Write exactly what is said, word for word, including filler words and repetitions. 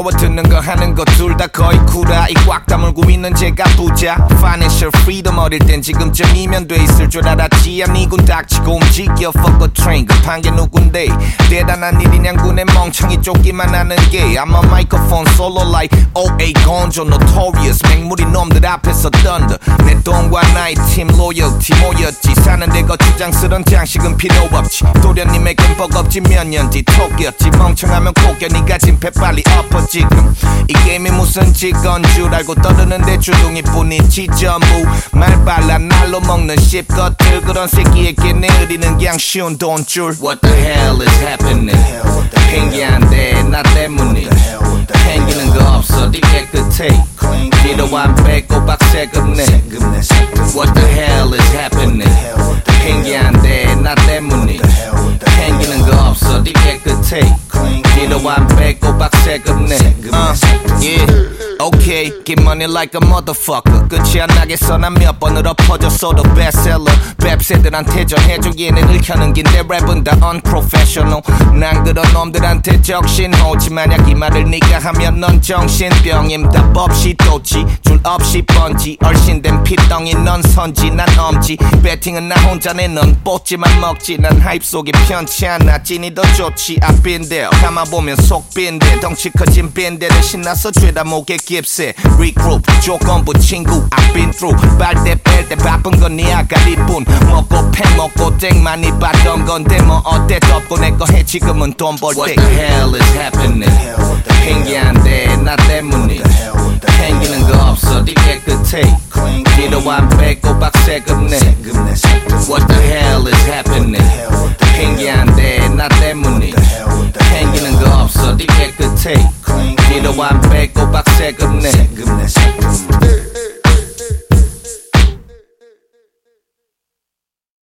시끄러워 듣는 거 하는 거 둘 다 거의 쿠라이 꽉 다물고 있는 제가 부자 Financial freedom 어릴 땐 지금쯤이면 돼 있을 줄 알았지 아니군 닥치고 움직여 Fuck a train 급한 게 누군데 대단한 일이 냥군의 멍청이 쫓기만 하는 게 I'm a microphone solo like 오에이 건조 Notorious 맹물이 놈들 앞에서 thunder 내 돈과 나의 팀 로열티 모였지 사는데 거추장스런 장식은 필요 없지 도련님에겐 버겁지 몇 년 뒤 톡이었지 멍청하면 고견이 가진 패 빨리 엎어 지금 이 게임이 무슨 직건 줄 알고 떠드는데 주둥이 뿐이지 전부 말 빨라 날로 먹는 씹것들 그런 새끼에게 내리는 그냥 쉬운 돈줄 What the hell is happening 핑계한데 나 때문에 팽기는 거 없어 네 깨끗해 뒤로 안 빼고 박세급네 What the hell is happening 핑계한데 나 때문에 팽기는 거 없어 네 깨끗해 뒤로 안 빼고 박세급네 uh, yeah. Okay, get money like a motherfucker 끝이 안 나겠어 난 몇 번을 엎어졌어도 bestseller 뱁새들한테 전해줘 얘네들 켜는 긴데 랩은 다 unprofessional 난 그런 놈들한테 적신호지 만약 이 말을 네가 하면 넌 정신병임 답 없이 도치 줄 없이 번지 얼씬된 피덩이 넌 선지 난 엄지 배팅은 나 혼자 내 넌 뽀찌만 먹지 난 하입 속이 편치 않아 찐이 더 좋지 I've been there 감아보면 속 빈대 덩치 커진 빈대를 신나서 죄다 목에 깁세 regroup 조건부 친구 I've been through 빨대 뺄 때 바쁜 건 네 아가리뿐 먹고 팩 먹고 땡 많이 받던 건데 뭐 어때 덮고 내 거 해 지금은 돈 벌 때 What the hell is happening 핑계한데 나 때문에 팽기는 거 없어 네 깨끗해 뒤로 안 빼고 박세급네 What the hell is happening 핑계한데 나 때문에 팽기는 거 없어 네 깨끗해